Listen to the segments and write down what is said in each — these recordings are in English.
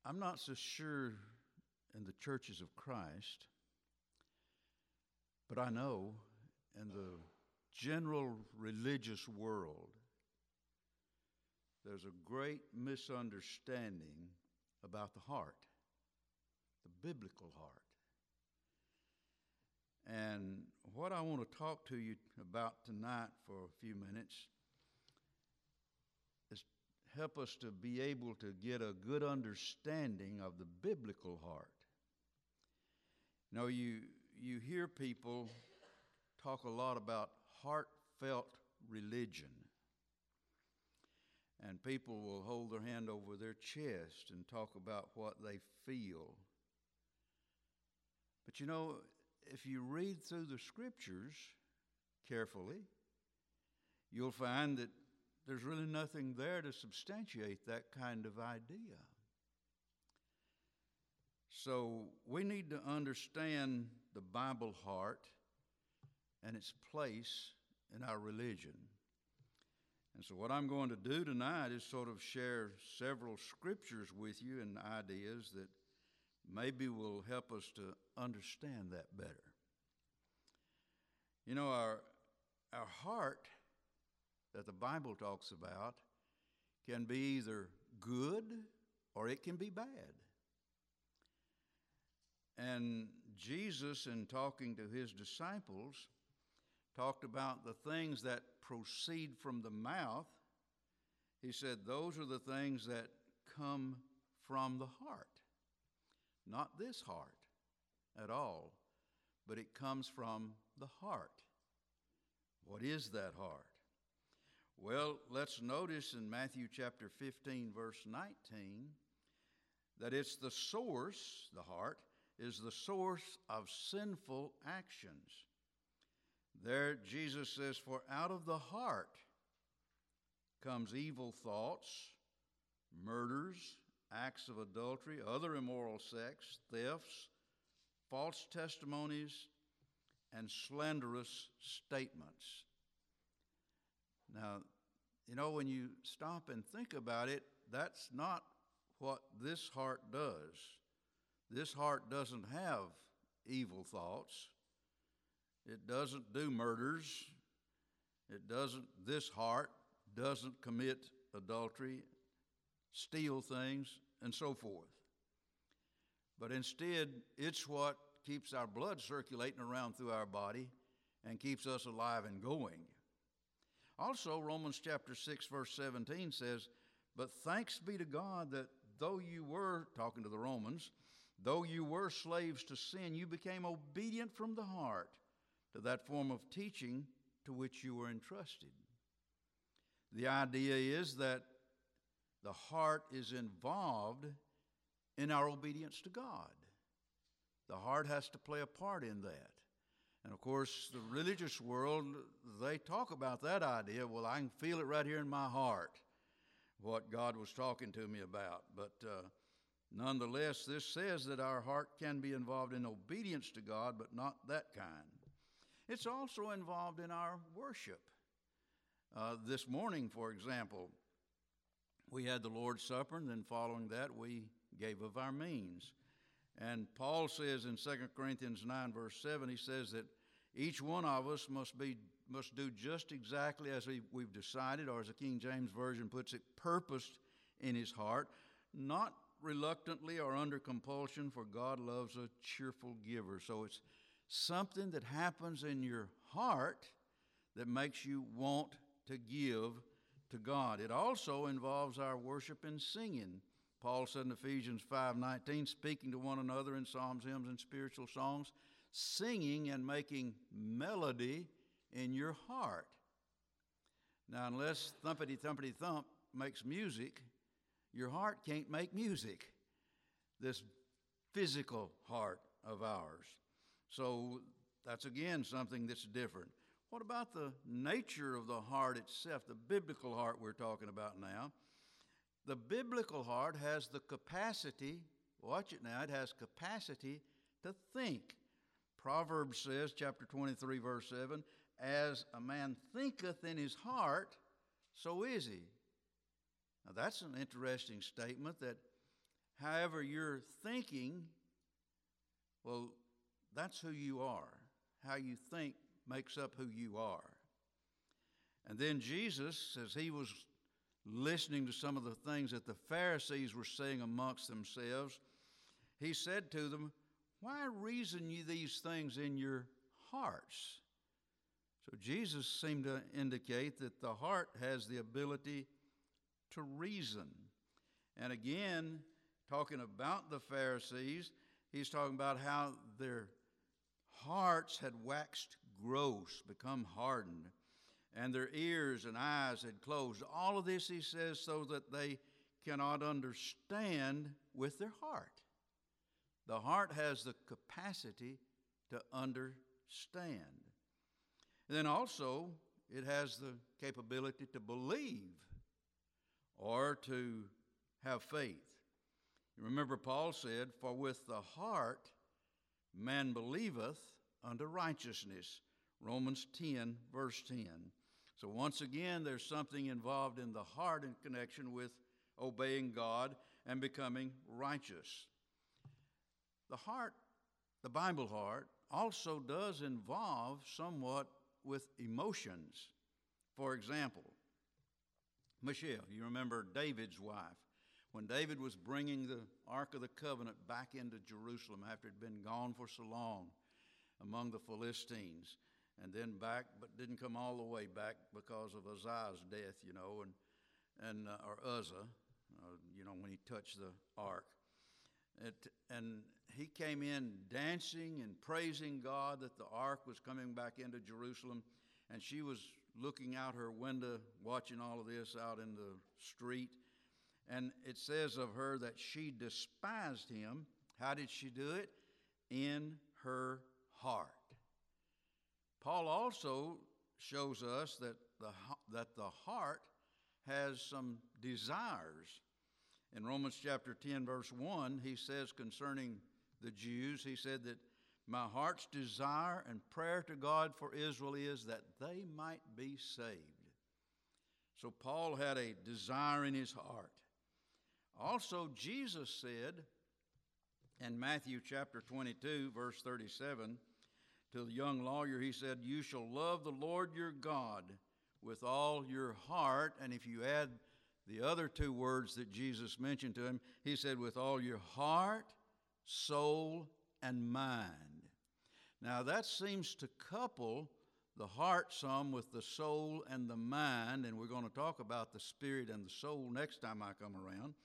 I'm not so sure in the churches of Christ, but I know in the general religious world, there's a great misunderstanding about the heart, the biblical heart. And what I want to talk to you about tonight for a few minutes is help us to be able to get a good understanding of the biblical heart. You hear people talk a lot about heartfelt religion. And people will hold their hand over their chest and talk about what they feel. But if you read through the scriptures carefully, you'll find that there's really nothing there to substantiate that kind of idea. So we need to understand the Bible heart and its place in our religion. And so what I'm going to do tonight is sort of share several scriptures with you and ideas that maybe will help us to understand that better. Our heart that the Bible talks about can be either good or it can be bad. And Jesus, in talking to his disciples, talked about the things that proceed from the mouth. He said those are the things that come from the heart. Not this heart at all, but it comes from the heart. What is that heart? Well, let's notice in Matthew chapter 15, verse 19, that it's the source, the heart, is the source of sinful actions. There, Jesus says, for out of the heart comes evil thoughts, murders, acts of adultery, other immoral sex, thefts, false testimonies, and slanderous statements. Now, when you stop and think about it, that's not what this heart does. This heart doesn't have evil thoughts. It doesn't do murders. This heart doesn't commit adultery, steal things, and so forth. But instead, it's what keeps our blood circulating around through our body and keeps us alive and going. Also, Romans chapter 6, verse 17 says, but thanks be to God that though you were, talking to the Romans, though you were slaves to sin, you became obedient from the heart to that form of teaching to which you were entrusted. The idea is that the heart is involved in our obedience to God. The heart has to play a part in that. And of course, the religious world, they talk about that idea. Well, I can feel it right here in my heart, what God was talking to me about. But nonetheless, this says that our heart can be involved in obedience to God, but not that kind. It's also involved in our worship. This morning, for example, we had the Lord's Supper, and then following that, we gave of our means. And Paul says in 2 Corinthians 9, verse 7, he says that each one of us must do just exactly as we've decided, or as the King James Version puts it, purposed in his heart, not reluctantly or under compulsion, for God loves a cheerful giver. So it's something that happens in your heart that makes you want to give to God. It also involves our worship and singing. Paul said in Ephesians 5:19, speaking to one another in psalms, hymns, and spiritual songs, singing and making melody in your heart. Now, unless thumpity-thumpity-thump makes music, your heart can't make music, this physical heart of ours. So that's, again, something that's different. What about the nature of the heart itself, the biblical heart we're talking about now? The biblical heart has the capacity, watch it now, it has capacity to think. Proverbs says, chapter 23, verse 7, as a man thinketh in his heart, so is he. Now that's an interesting statement, that however you're thinking, well, that's who you are. How you think makes up who you are. And then Jesus, as he was listening to some of the things that the Pharisees were saying amongst themselves, he said to them, "Why reason ye these things in your hearts?" So Jesus seemed to indicate that the heart has the ability to reason. And again, talking about the Pharisees, he's talking about how their hearts had waxed gross, become hardened, and their ears and eyes had closed. All of this, he says, so that they cannot understand with their heart. The heart has the capacity to understand. And then also, it has the capability to believe or to have faith. You remember Paul said, "For with the heart man believeth unto righteousness." Romans 10, verse 10. So once again, there's something involved in the heart in connection with obeying God and becoming righteous. The heart, the Bible heart, also does involve somewhat with emotions. For example, Michelle, you remember David's wife. When David was bringing the Ark of the Covenant back into Jerusalem after it had been gone for so long among the Philistines, and then back, but didn't come all the way back because of Uzziah's death, or Uzzah, when he touched the Ark. And he came in dancing and praising God that the Ark was coming back into Jerusalem, and she was looking out her window, watching all of this out in the street. And it says of her that she despised him. How did she do it? In her heart. Paul also shows us that the heart has some desires. In Romans chapter 10, verse 1, he says concerning the Jews, he said that my heart's desire and prayer to God for Israel is that they might be saved. So Paul had a desire in his heart. Also, Jesus said in Matthew chapter 22, verse 37, to the young lawyer, he said, "You shall love the Lord your God with all your heart." And if you add the other two words that Jesus mentioned to him, he said, with all your heart, soul, and mind. Now that seems to couple the heart some with the soul and the mind, and we're going to talk about the spirit and the soul next time I come around.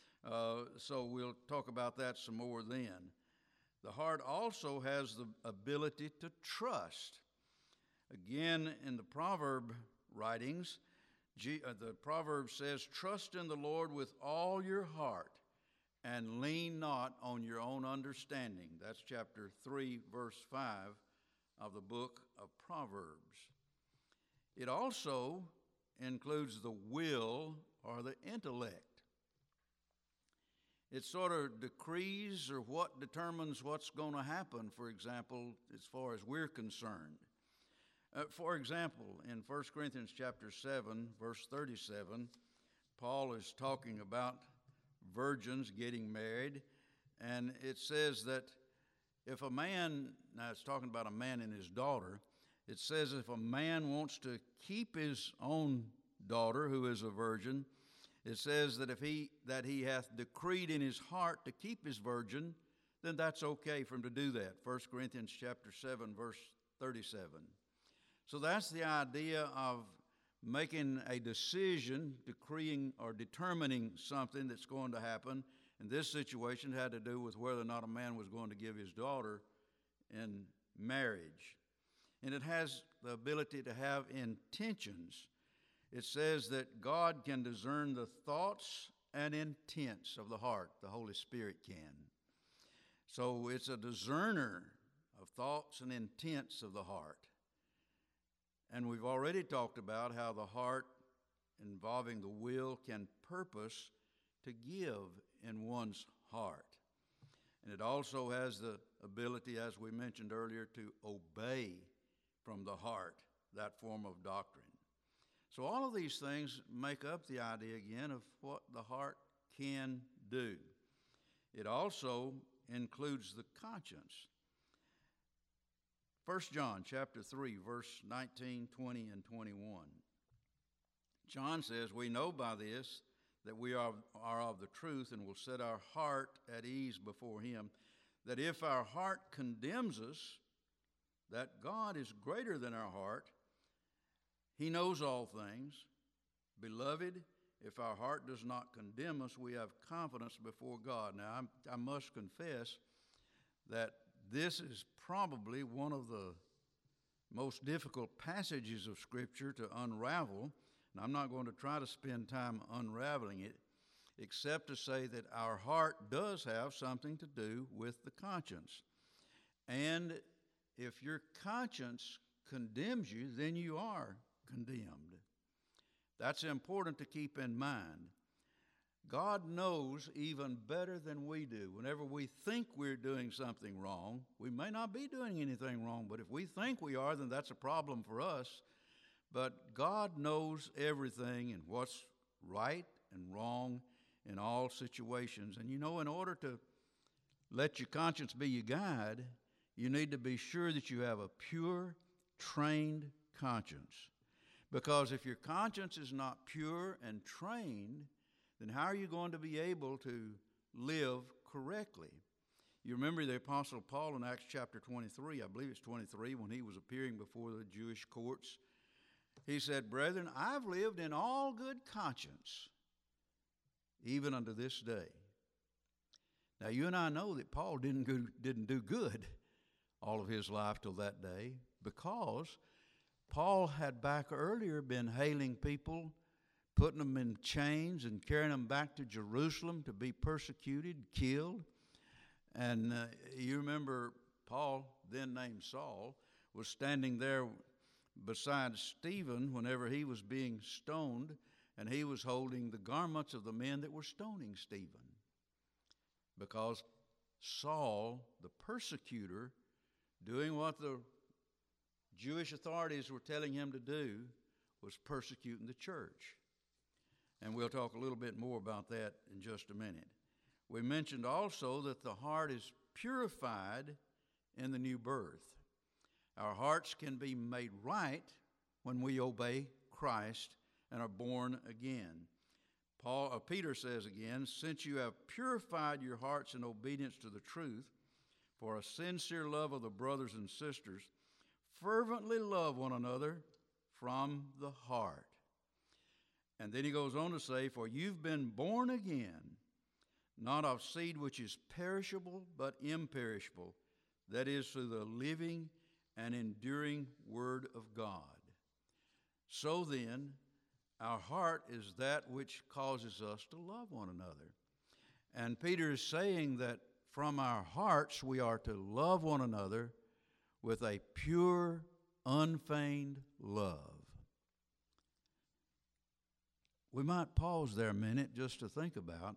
So we'll talk about that some more then. The heart also has the ability to trust. Again, in the proverb writings, the proverb says, "Trust in the Lord with all your heart and lean not on your own understanding." That's chapter 3, verse 5 of the book of Proverbs. It also includes the will or the intellect. It sort of decrees or what determines what's going to happen, for example, as far as we're concerned. For example, in 1 Corinthians chapter 7, verse 37, Paul is talking about virgins getting married, and it says that if a man, now it's talking about a man and his daughter, it says if a man wants to keep his own daughter who is a virgin, it says that if he hath decreed in his heart to keep his virgin, then that's okay for him to do that. 1 Corinthians chapter 7, verse 37. So that's the idea of making a decision, decreeing or determining something that's going to happen. In this situation, it had to do with whether or not a man was going to give his daughter in marriage. And it has the ability to have intentions. It says that God can discern the thoughts and intents of the heart. The Holy Spirit can. So it's a discerner of thoughts and intents of the heart. And we've already talked about how the heart, involving the will, can purpose to give in one's heart. And it also has the ability, as we mentioned earlier, to obey from the heart, that form of doctrine. So all of these things make up the idea again of what the heart can do. It also includes the conscience. 1 John chapter 3, verse 19, 20, and 21. John says, "We know by this that we are of the truth and will set our heart at ease before him, that if our heart condemns us, that God is greater than our heart. He knows all things. Beloved, if our heart does not condemn us, we have confidence before God." Now, I must confess that this is probably one of the most difficult passages of Scripture to unravel, and I'm not going to try to spend time unraveling it, except to say that our heart does have something to do with the conscience. And if your conscience condemns you, then you are condemned. That's important to keep in mind. God knows even better than we do. Whenever we think we're doing something wrong, we may not be doing anything wrong, but if we think we are, then that's a problem for us. But God knows everything and what's right and wrong in all situations. And in order to let your conscience be your guide, you need to be sure that you have a pure, trained conscience. Because if your conscience is not pure and trained, then how are you going to be able to live correctly? You remember the Apostle Paul in Acts chapter 23, I believe it's 23, when he was appearing before the Jewish courts. He said, "Brethren, I've lived in all good conscience, even unto this day." Now, you and I know that Paul didn't do good all of his life till that day, because Paul had back earlier been hailing people, putting them in chains and carrying them back to Jerusalem to be persecuted, killed. And you remember Paul, then named Saul, was standing there beside Stephen whenever he was being stoned, and he was holding the garments of the men that were stoning Stephen. Because Saul, the persecutor, doing what the Jewish authorities were telling him to do, was persecuting the church. And we'll talk a little bit more about that in just a minute. We mentioned also that the heart is purified in the new birth. Our hearts can be made right when we obey Christ and are born again. Peter says again, "Since you have purified your hearts in obedience to the truth, for a sincere love of the brothers and sisters, fervently love one another from the heart." And then he goes on to say, "For you've been born again, not of seed which is perishable, but imperishable, that is, through the living and enduring Word of God." So then, our heart is that which causes us to love one another. And Peter is saying that from our hearts we are to love one another with a pure, unfeigned love. We might pause there a minute just to think about,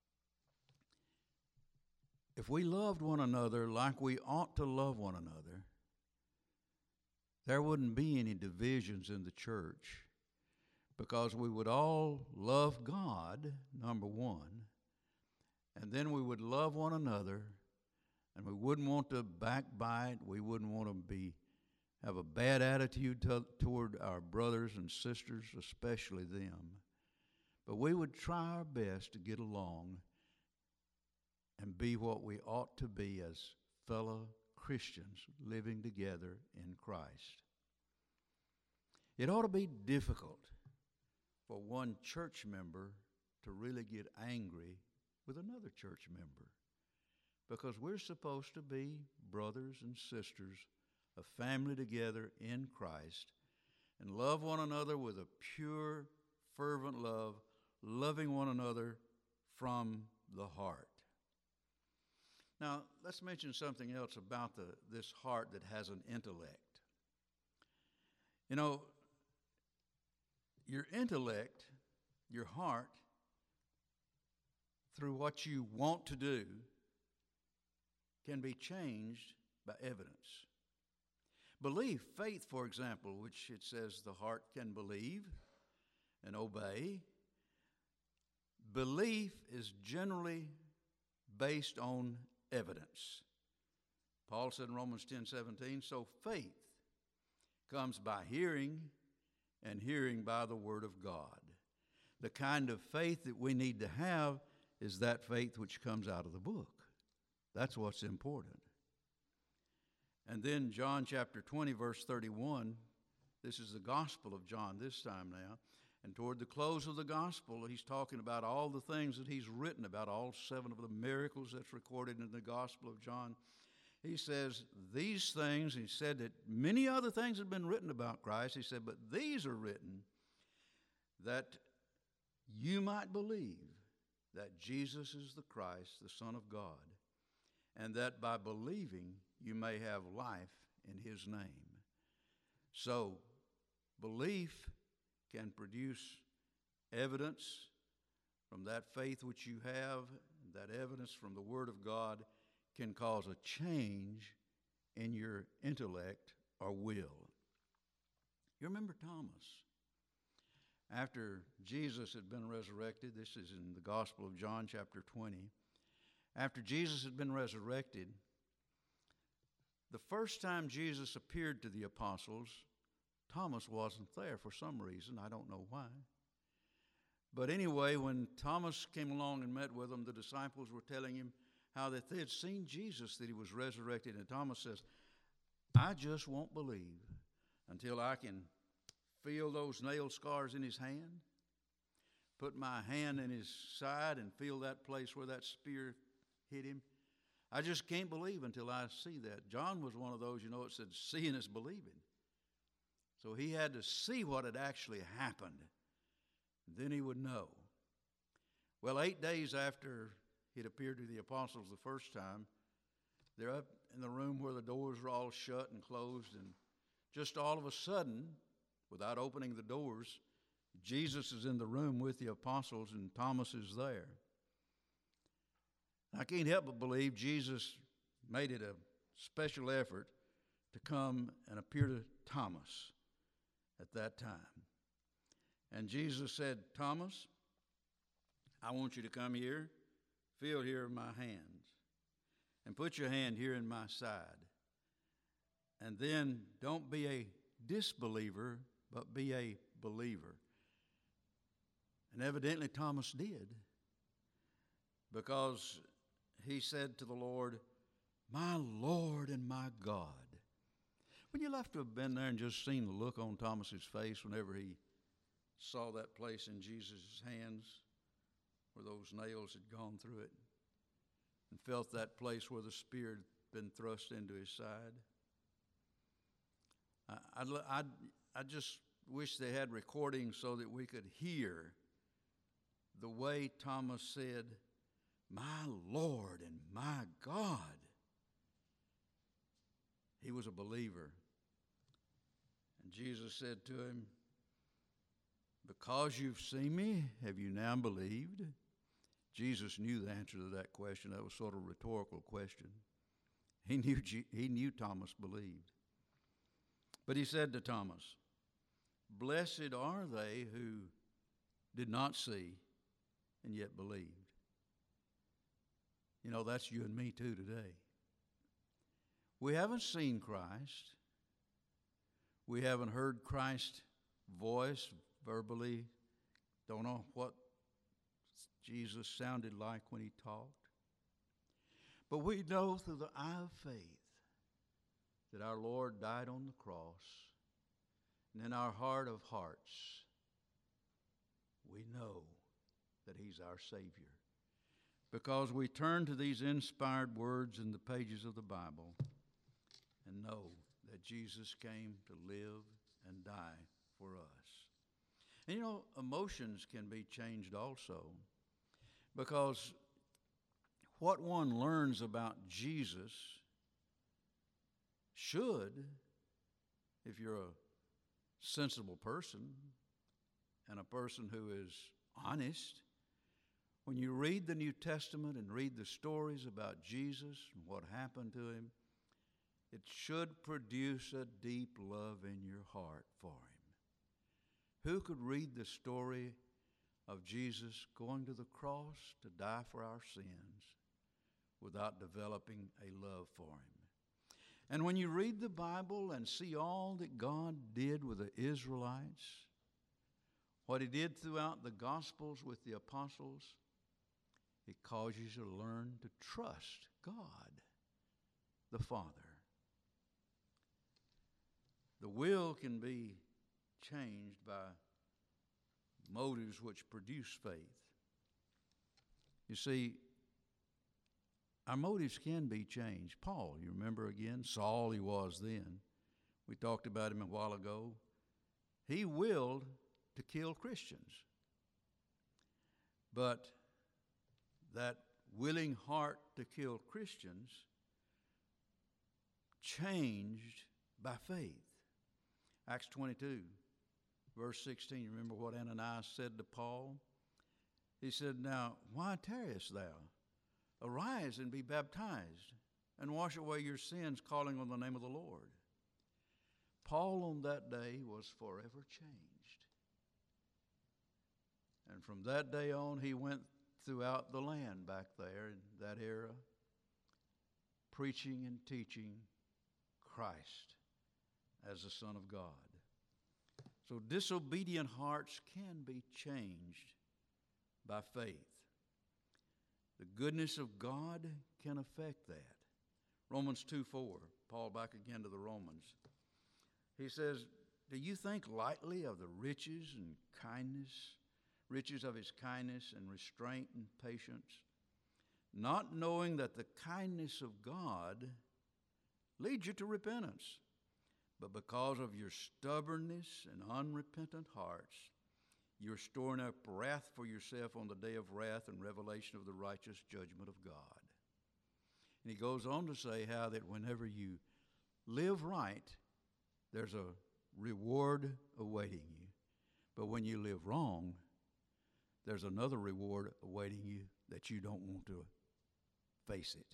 if we loved one another like we ought to love one another, there wouldn't be any divisions in the church, because we would all love God, number one, and then we would love one another, and we wouldn't want to backbite, we wouldn't want to have a bad attitude toward our brothers and sisters, especially them. But we would try our best to get along and be what we ought to be as fellow Christians living together in Christ. It ought to be difficult for one church member to really get angry with another church member, because we're supposed to be brothers and sisters, a family together in Christ, and love one another with a pure, fervent love, loving one another from the heart. Now, let's mention something else about this heart that has an intellect. Your intellect, your heart, through what you want to do, can be changed by evidence. Belief, faith, for example, which it says the heart can believe and obey. Belief is generally based on evidence. Paul said in Romans 10:17, so faith comes by hearing, and hearing by the Word of God. The kind of faith that we need to have is that faith which comes out of the book. That's what's important. And then John chapter 20, verse 31, this is the Gospel of John this time now. And toward the close of the Gospel, he's talking about all the things that he's written about, all 7 of the miracles that's recorded in the Gospel of John. He says, these things, he said that many other things have been written about Christ. He said, but these are written that you might believe that Jesus is the Christ, the Son of God, and that by believing you may have life in his name. So, belief can produce evidence from that faith which you have. That evidence from the Word of God can cause a change in your intellect or will. You remember Thomas? After Jesus had been resurrected, this is in the Gospel of John chapter 20, after Jesus had been resurrected, the first time Jesus appeared to the apostles, Thomas wasn't there for some reason. I don't know why. But anyway, when Thomas came along and met with them, the disciples were telling him how that they had seen Jesus, that he was resurrected. And Thomas says, I just won't believe until I can feel those nail scars in his hand, put my hand in his side and feel that place where that spear hit him. I just can't believe until I see that. John was one of those, it said, seeing is believing. So he had to see what had actually happened. Then he would know. Well, 8 days after he'd appeared to the apostles the first time, they're up in the room where the doors were all shut and closed, and just all of a sudden, without opening the doors, Jesus is in the room with the apostles and Thomas is there. I can't help but believe Jesus made it a special effort to come and appear to Thomas at that time. And Jesus said, Thomas, I want you to come here, feel here in my hands, and put your hand here in my side. And then don't be a disbeliever, but be a believer. And evidently Thomas did, because he said to the Lord, my Lord and my God. Wouldn't you love to have been there and just seen the look on Thomas's face whenever he saw that place in Jesus' hands where those nails had gone through it, and felt that place where the spear had been thrust into his side? I just wish they had recordings so that we could hear the way Thomas said, my Lord and my God. He was a believer. And Jesus said to him, because you've seen me, have you now believed? Jesus knew the answer to that question. That was sort of a rhetorical question. He knew Thomas believed. But he said to Thomas, blessed are they who did not see and yet believed. That's you and me too today. We haven't seen Christ. We haven't heard Christ's voice verbally. Don't know what Jesus sounded like when he talked. But we know through the eye of faith that our Lord died on the cross. And in our heart of hearts, we know that he's our Savior, because we turn to these inspired words in the pages of the Bible and know that Jesus came to live and die for us. And emotions can be changed also, because what one learns about Jesus should, if you're a sensible person and a person who is honest, when you read the New Testament and read the stories about Jesus and what happened to him, it should produce a deep love in your heart for him. Who could read the story of Jesus going to the cross to die for our sins without developing a love for Him. And when you read the Bible and see all that God did with the Israelites, what He did throughout the Gospels with the apostles, it causes you to learn to trust God, the Father. The will can be changed by motives which produce faith. You see, our motives can be changed. Paul, you remember again, Saul he was then. We talked about him a while ago. He willed to kill Christians. But that willing heart to kill Christians changed by faith. Acts 22, verse 16, you remember what Ananias said to Paul? He said, "Now, why tarriest thou? Arise and be baptized, and wash away your sins, calling on the name of the Lord." Paul on that day was forever changed. And from that day on, he went throughout the land back there in that era, preaching and teaching Christ as the Son of God. So disobedient hearts can be changed by faith. The goodness of God can affect that. Romans 2:4, Paul back again to the Romans. He says, "Do you think lightly of the riches and kindness, riches of His kindness and restraint and patience, not knowing that the kindness of God leads you to repentance? But because of your stubbornness and unrepentant hearts, you're storing up wrath for yourself on the day of wrath and revelation of the righteous judgment of God." And he goes on to say how that whenever you live right, there's a reward awaiting you. But when you live wrong, there's another reward awaiting you that you don't want to face it.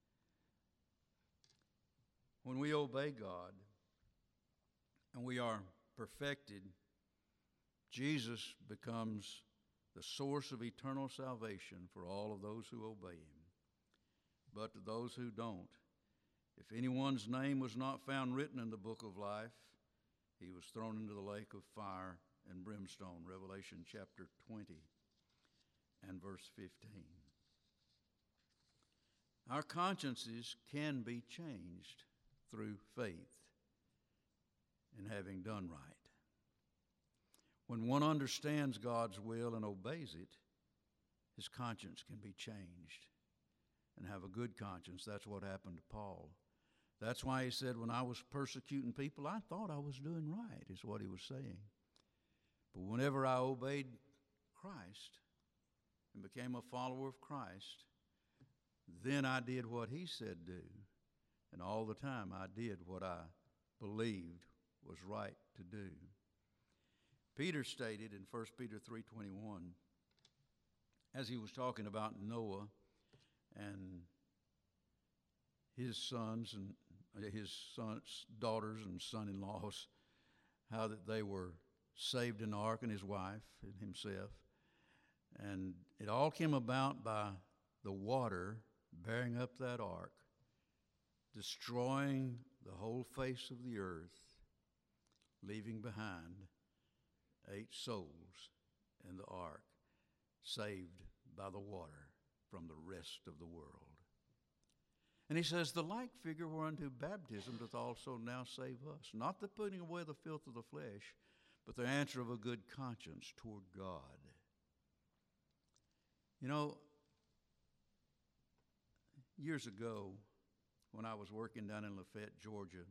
When we obey God and we are perfected, Jesus becomes the source of eternal salvation for all of those who obey Him. But to those who don't, if anyone's name was not found written in the book of life, he was thrown into the lake of fire and brimstone, Revelation chapter 20 and verse 15. Our consciences can be changed through faith in having done right. When one understands God's will and obeys it, his conscience can be changed and have a good conscience. That's what happened to Paul. That's why he said, when I was persecuting people, I thought I was doing right, is what he was saying. But whenever I obeyed Christ and became a follower of Christ, then I did what He said do. And all the time I did what I believed was right to do. Peter stated in 1 Peter 3:21, as he was talking about Noah and his sons and his sons, daughters and son-in-laws, how that they were saved in the ark, and his wife and himself. And it all came about by the water bearing up that ark, destroying the whole face of the earth, leaving behind 8 souls in the ark, saved by the water from the rest of the world. And he says, the like figure whereunto baptism doth also now save us, not the putting away the filth of the flesh, but the answer of a good conscience toward God. You know, years ago, when I was working down in Lafayette, Georgia,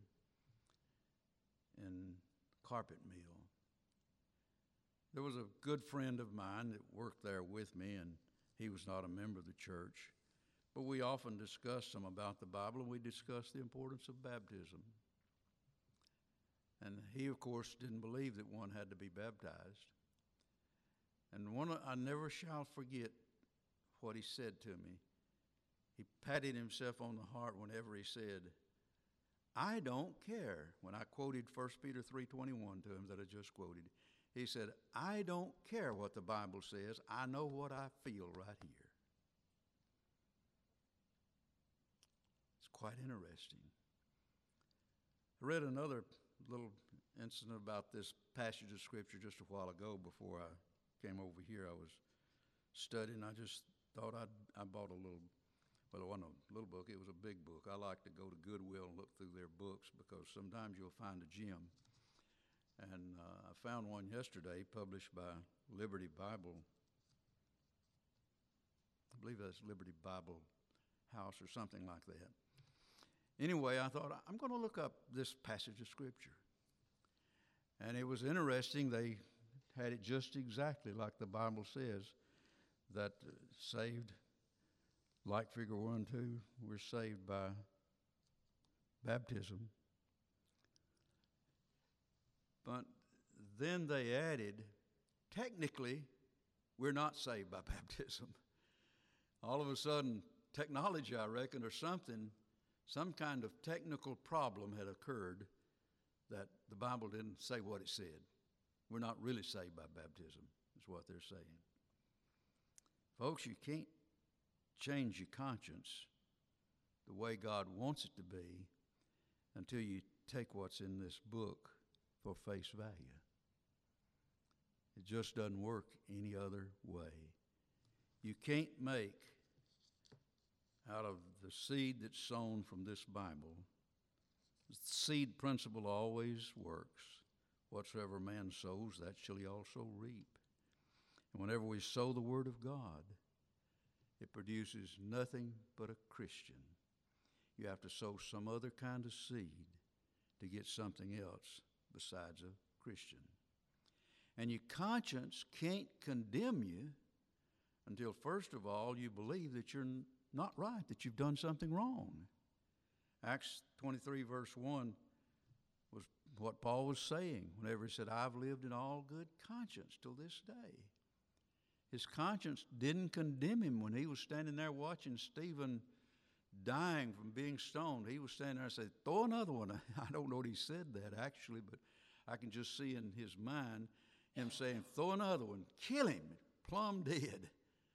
in carpet mill, there was a good friend of mine that worked there with me, and he was not a member of the church. But we often discussed some about the Bible, and we discussed the importance of baptism. And he, of course, didn't believe that one had to be baptized. And I never shall forget what he said to me. He patted himself on the heart whenever he said, I don't care. When I quoted 1 Peter 3:21 to him that I just quoted, he said, I don't care what the Bible says. I know what I feel right here. quite interesting. I read another little incident about this passage of Scripture just a while ago before I came over here. I was studying. I just thought I bought a little, well, it wasn't a little book. It was a big book. I like to go to Goodwill and look through their books because sometimes you'll find a gem. And I found one yesterday published by Liberty Bible. I believe that's Liberty Bible House or something like that. Anyway, I thought, I'm going to look up this passage of Scripture. And it was interesting. They had it just exactly like the Bible says, that saved, like figure 1, 2, we're saved by baptism. But then they added, technically, we're not saved by baptism. All of a sudden, technology, I reckon, or something, some kind of technical problem had occurred that the Bible didn't say what it said. We're not really saved by baptism, is what they're saying. Folks, you can't change your conscience the way God wants it to be until you take what's in this book for face value. It just doesn't work any other way. You can't make out of the seed that's sown from this Bible, the seed principle always works. Whatsoever man sows, that shall he also reap. And whenever we sow the Word of God, it produces nothing but a Christian. You have to sow some other kind of seed to get something else besides a Christian. And your conscience can't condemn you until, first of all, you believe that you're not right, that you've done something wrong. Acts 23, verse 1 was what Paul was saying whenever he said, I've lived in all good conscience till this day. His conscience didn't condemn him when he was standing there watching Stephen dying from being stoned. He was standing there and said, throw another one. I don't know what he said that actually, but I can just see in his mind him saying, throw another one, kill him, plumb dead.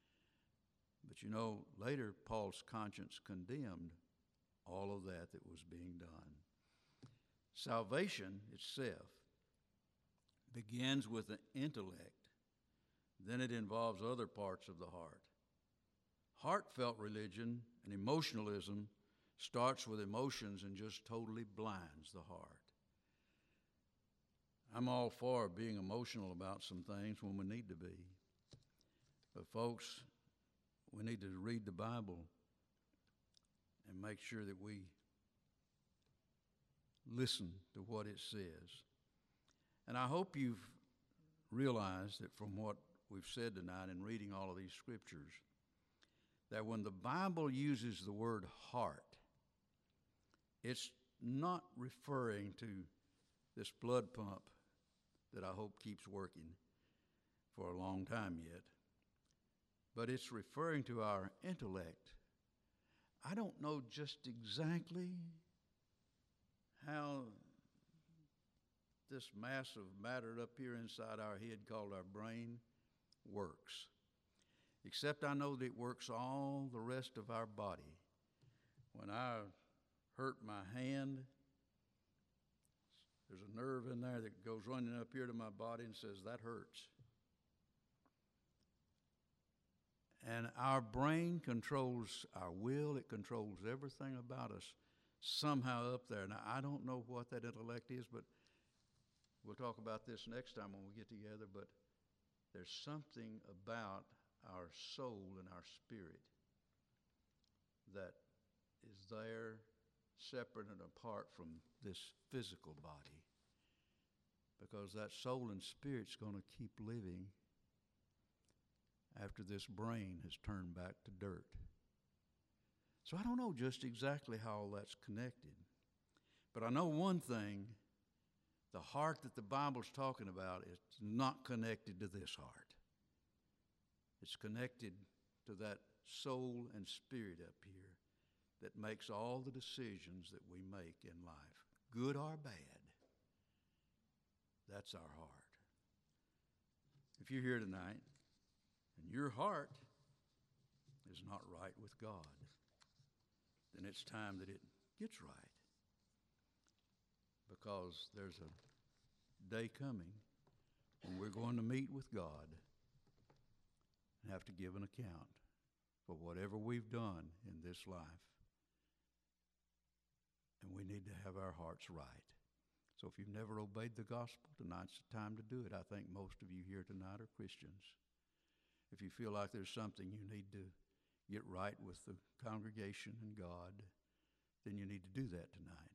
But you know, later Paul's conscience condemned all of that was being done. Salvation itself begins with the intellect. Then it involves other parts of the heart. Heartfelt religion and emotionalism starts with emotions and just totally blinds the heart. I'm all for being emotional about some things when we need to be. But folks, we need to read the Bible and make sure that we listen to what it says. And I hope you've realized that from what we've said tonight in reading all of these scriptures, that when the Bible uses the word heart, it's not referring to this blood pump that I hope keeps working for a long time yet, but it's referring to our intellect. I don't know just exactly how this mass of matter up here inside our head called our brain works, except I know that it works all the rest of our body. When I hurt my hand, there's a nerve in there that goes running up here to my body and says, that hurts. And our brain controls our will. It controls everything about us somehow up there. Now, I don't know what that intellect is, but we'll talk about this next time when we get together. But there's something about our soul and our spirit that is there separate and apart from this physical body, because that soul and spirit's going to keep living after this brain has turned back to dirt. So I don't know just exactly how all that's connected, but I know one thing: the heart that the Bible's talking about is not connected to this heart. It's connected to that soul and spirit up here that makes all the decisions that we make in life, good or bad. That's our heart. If you're here tonight and your heart is not right with God, then it's time that it gets right. Because there's a day coming when we're going to meet with God and have to give an account for whatever we've done in this life. And we need to have our hearts right. So if you've never obeyed the gospel, tonight's the time to do it. I think most of you here tonight are Christians. If you feel like there's something you need to get right with the congregation and God, then you need to do that tonight.